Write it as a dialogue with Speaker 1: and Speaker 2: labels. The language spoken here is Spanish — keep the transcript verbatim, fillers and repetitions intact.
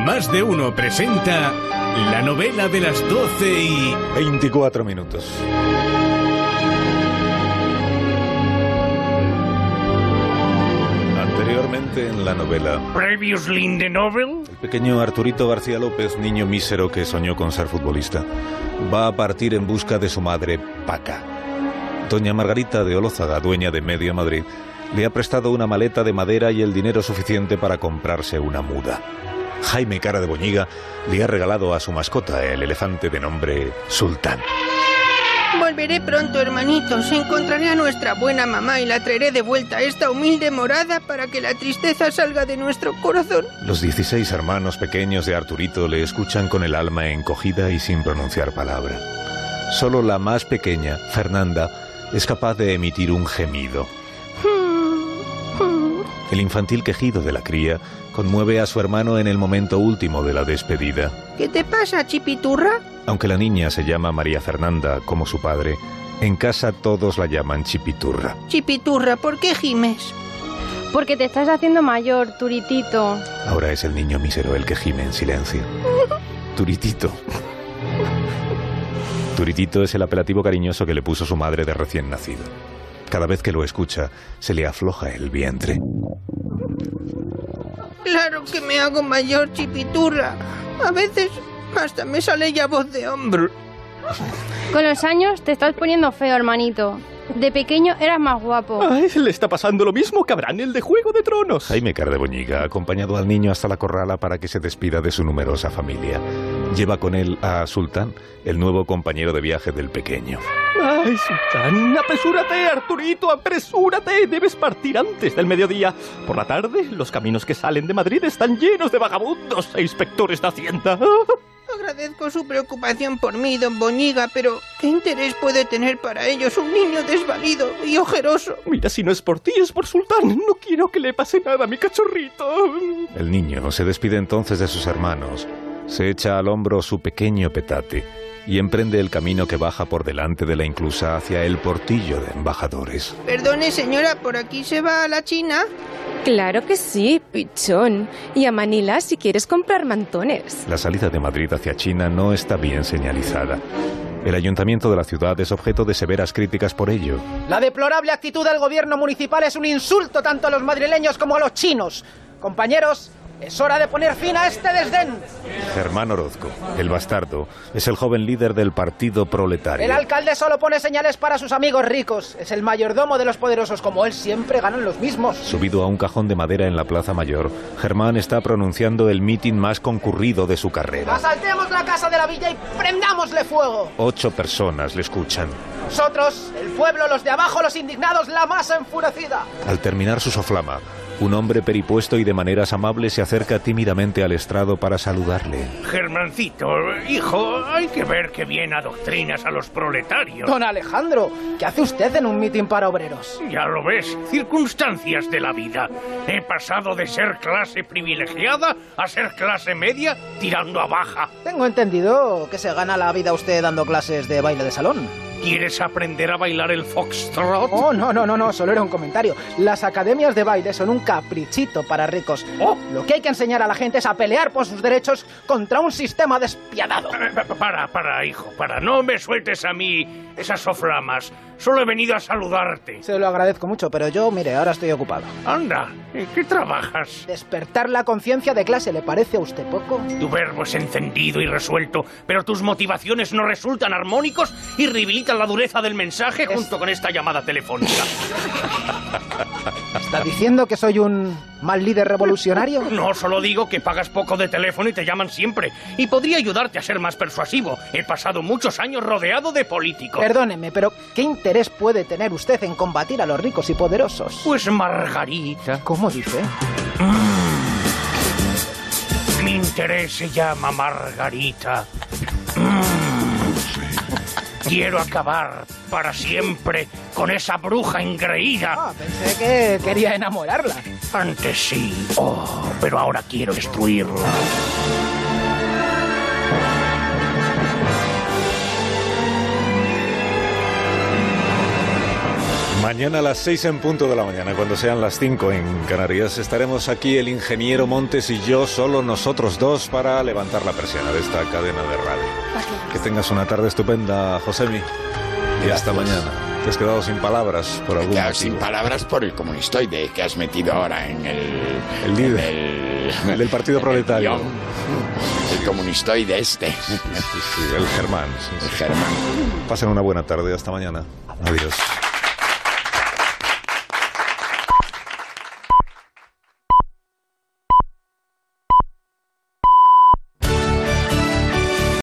Speaker 1: Más de Uno presenta la novela de las doce y...
Speaker 2: veinticuatro minutos. Anteriormente en la novela...
Speaker 3: Previously in the novel...
Speaker 2: El pequeño Arturito García López, niño mísero que soñó con ser futbolista, va a partir en busca de su madre, Paca. Doña Margarita de Olózaga, dueña de Media Madrid, le ha prestado una maleta de madera y el dinero suficiente para comprarse una muda. Jaime Cara de Boñiga le ha regalado a su mascota, el elefante de nombre Sultán.
Speaker 4: Volveré pronto, hermanitos. Encontraré a nuestra buena mamá y la traeré de vuelta a esta humilde morada para que la tristeza salga de nuestro corazón.
Speaker 2: Los dieciséis hermanos pequeños de Arturito le escuchan con el alma encogida y sin pronunciar palabra. Solo la más pequeña, Fernanda, es capaz de emitir un gemido. El infantil quejido de la cría conmueve a su hermano en el momento último de la despedida.
Speaker 4: ¿Qué te pasa, Chipiturra?
Speaker 2: Aunque la niña se llama María Fernanda, como su padre, en casa todos la llaman Chipiturra.
Speaker 4: Chipiturra, ¿por qué gimes?
Speaker 5: Porque te estás haciendo mayor, Turitito.
Speaker 2: Ahora es el niño mísero el que gime en silencio. Turitito. Turitito es el apelativo cariñoso que le puso su madre de recién nacido. Cada vez que lo escucha, se le afloja el vientre.
Speaker 4: Claro que me hago mayor, Chipiturra. A veces hasta me sale ya voz de hombre.
Speaker 5: Con los años te estás poniendo feo, hermanito. De pequeño eras más guapo.
Speaker 6: Ay, le está pasando lo mismo que a Bran, el de Juego de Tronos.
Speaker 2: Jaime Cara de Boñiga ha acompañado al niño hasta la corrala para que se despida de su numerosa familia. Lleva con él a Sultán, el nuevo compañero de viaje del pequeño.
Speaker 6: Ay, Sultán, apresúrate, Arturito, apresúrate. Debes partir antes del mediodía. Por la tarde, los caminos que salen de Madrid están llenos de vagabundos e inspectores de Hacienda.
Speaker 4: Agradezco su preocupación por mí, don Boñiga, pero ¿qué interés puede tener para ellos un niño desvalido y ojeroso?
Speaker 6: Mira, si no es por ti, es por Sultán. No quiero que le pase nada a mi cachorrito.
Speaker 2: El niño se despide entonces de sus hermanos, se echa al hombro su pequeño petate y emprende el camino que baja por delante de la inclusa hacia el portillo de embajadores.
Speaker 4: Perdone, señora, ¿por aquí se va a la China?
Speaker 7: Claro que sí, pichón. Y a Manila si quieres comprar mantones.
Speaker 2: La salida de Madrid hacia China no está bien señalizada. El ayuntamiento de la ciudad es objeto de severas críticas por ello.
Speaker 8: La deplorable actitud del gobierno municipal es un insulto tanto a los madrileños como a los chinos. Compañeros, es hora de poner fin a este desdén.
Speaker 2: Germán Orozco, el bastardo, es el joven líder del partido proletario.
Speaker 8: El alcalde solo pone señales para sus amigos ricos. Es el mayordomo de los poderosos. Como él, siempre ganan los mismos.
Speaker 2: Subido a un cajón de madera en la Plaza Mayor, Germán está pronunciando el mitin más concurrido de su carrera.
Speaker 8: Asaltemos la casa de la villa y prendámosle fuego.
Speaker 2: Ocho personas le escuchan.
Speaker 8: Nosotros, el pueblo, los de abajo, los indignados, la masa enfurecida.
Speaker 2: Al terminar su soflama, un hombre peripuesto y de maneras amables se acerca tímidamente al estrado para saludarle.
Speaker 3: Germancito, hijo, hay que ver que bien adoctrinas a los proletarios.
Speaker 8: Don Alejandro, ¿qué hace usted en un mitin para obreros?
Speaker 3: Ya lo ves, circunstancias de la vida. He pasado de ser clase privilegiada a ser clase media tirando a baja.
Speaker 8: Tengo entendido que se gana la vida usted dando clases de baile de salón.
Speaker 3: ¿Quieres aprender a bailar el foxtrot?
Speaker 8: Oh, no, no, no, no, solo era un comentario. Las academias de baile son un caprichito para ricos.
Speaker 3: Oh.
Speaker 8: Lo que hay que enseñar a la gente es a pelear por sus derechos contra un sistema despiadado.
Speaker 3: Para, para, hijo, para. No me sueltes a mí esas soflamas. Solo he venido a saludarte.
Speaker 8: Se lo agradezco mucho, pero yo, mire, ahora estoy ocupado.
Speaker 3: Anda, ¿en qué trabajas?
Speaker 8: Despertar la conciencia de clase, ¿le parece a usted poco?
Speaker 3: Tu verbo es encendido y resuelto, pero tus motivaciones no resultan armónicos y rehabilitan la dureza del mensaje es... junto con esta llamada telefónica.
Speaker 8: ¿Está diciendo que soy un mal líder revolucionario?
Speaker 3: No, solo digo que pagas poco de teléfono y te llaman siempre. Y podría ayudarte a ser más persuasivo. He pasado muchos años rodeado de políticos.
Speaker 8: Perdóneme, pero ¿qué interés puede tener usted en combatir a los ricos y poderosos?
Speaker 3: Pues Margarita.
Speaker 8: ¿Cómo dice?
Speaker 3: Mm. Mi interés se llama Margarita. Mm. Quiero acabar para siempre con esa bruja engreída.
Speaker 8: Ah, pensé que quería enamorarla.
Speaker 3: Antes sí, oh, pero ahora quiero destruirla.
Speaker 2: Mañana Mañana a las seis en punto de la mañana, cuando sean las cinco en Canarias, estaremos aquí el ingeniero Montes y yo, solo nosotros dos, para levantar la persiana de esta cadena de radio. Que tengas una tarde estupenda, Josemi. Y hasta mañana. Te has quedado sin palabras por algún motivo.
Speaker 9: Sin palabras por el comunistoide que has metido ahora en el...
Speaker 2: El líder. El, el del Partido Proletario.
Speaker 9: El, el comunistoide este.
Speaker 2: Sí, sí, sí, el Germán. Sí, sí.
Speaker 9: El Germán.
Speaker 2: Pasen una buena tarde. Hasta mañana. Adiós.